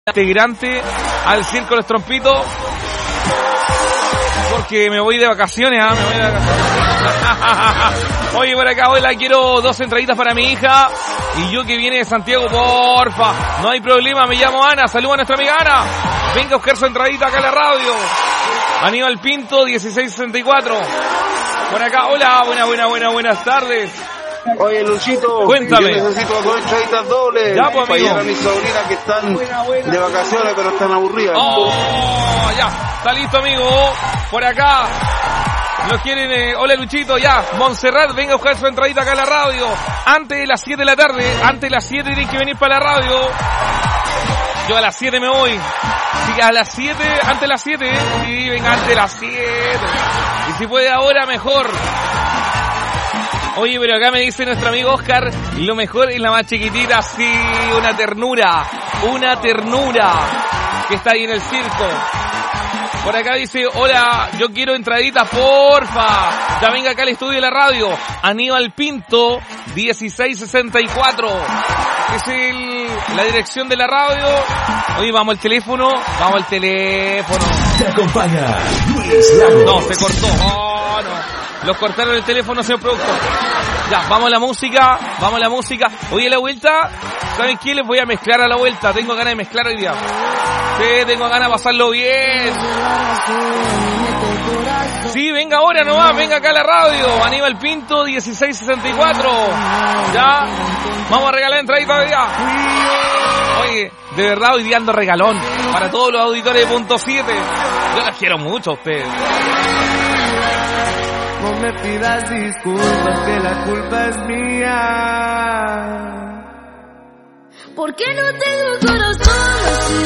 integrante al Circo Los Trompitos, porque me voy de vacaciones, me voy de vacaciones. Oye, por acá, hoy la quiero 2 entraditas para mi hija y yo que viene de Santiago, porfa, no hay problema, me llamo Ana, saluda a nuestra amiga Ana, venga a buscar su entradita acá en la radio. Aníbal Pinto, 1664. Por acá, hola, buenas tardes. Oye, Luchito, cuéntame. Yo necesito 2 entraditas dobles ya, pues, para llevar a mis sobrinas que están de vacaciones pero están aburridas. Oh, ya, está listo, amigo. Por acá los quieren, hola Luchito, ya, Montserrat, venga a buscar su entradita acá a la radio. Antes de las 7 de la tarde, antes de las 7 tienen que venir para la radio. Yo a las 7 me voy. Sí, a las 7, antes de las 7, sí, venga, antes de las 7. Y si puede ahora, mejor. Oye, pero acá me dice nuestro amigo Oscar, lo mejor es la más chiquitita, sí, una ternura, que está ahí en el circo. Por acá dice, hola, yo quiero entraditas, porfa. Ya venga acá al estudio de la radio. Aníbal Pinto, 1664. Es la dirección de la radio. Oye, vamos al teléfono. Te acompaña Luis Lagos. No, se cortó. Oh, no. Los cortaron el teléfono, señor productor. Ya, vamos a la música. Oye, la vuelta, ¿saben qué? Les voy a mezclar a la vuelta. Tengo ganas de mezclar hoy día. Sí, tengo ganas de pasarlo bien. Sí, venga ahora nomás, venga acá a la radio. Aníbal Pinto, 1664. Ya, vamos a regalar entradita hoy día. Oye, de verdad hoy día ando regalón para todos los auditores de Punto 7. Yo las quiero mucho a ustedes. No me pidas disculpas, que la culpa es mía. ¿Por qué no tengo corazón así?